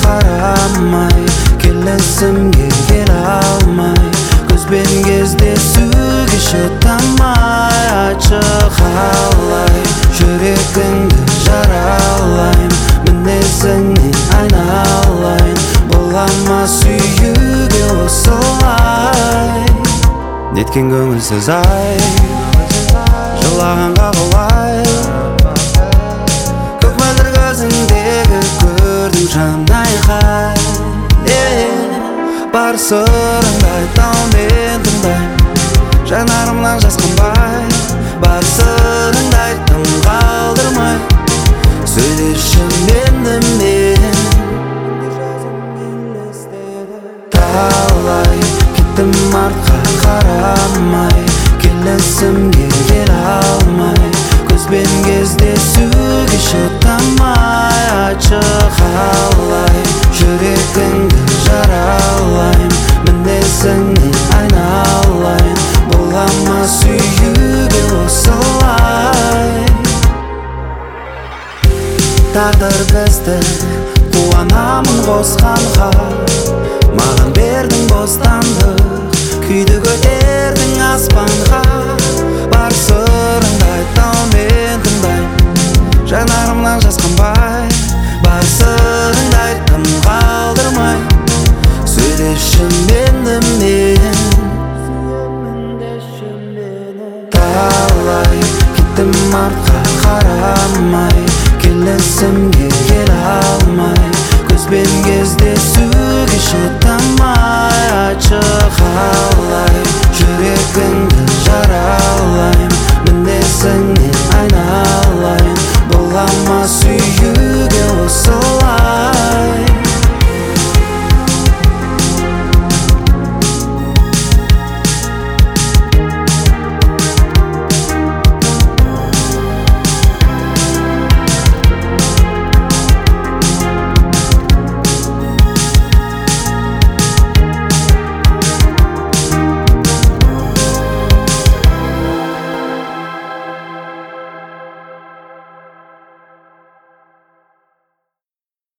қарамай, келесімге келе алмай, көзбен кездесуге шыдамай, айтшы қалай жүрегіңді жаралайын, мінезіңнен айналайын, бола ма сүюге осылай. Неткен көңілсіз ай, жылағанға қалай, көк мөлдір көзіңдегі көрдім жан айқай. Бар сырыңды айтам мен тыңдай, жанарымнан жас қанбай, бар сырыңды айттым қалдырмай, сөйлеші менімен. Талай кеттім артқа қарамай, келесімге келе алмай, көзбен кездесуге шыдамай, айтшы қалай жүрегіңді жаралайын, мінезіңнен айналайын, бола ма сүюге осылай. Тағдыр бізді қуанамын қосқанға, маған бердің бостандық, күйді көтердің аспанға. Бар сырыңды айтам мен тыңдай, жанарымнан жас қанбай, бар сырыңды айттым қалдырмай, сөйлеші менімен. Талай кеттім артқа қарамай, келесімге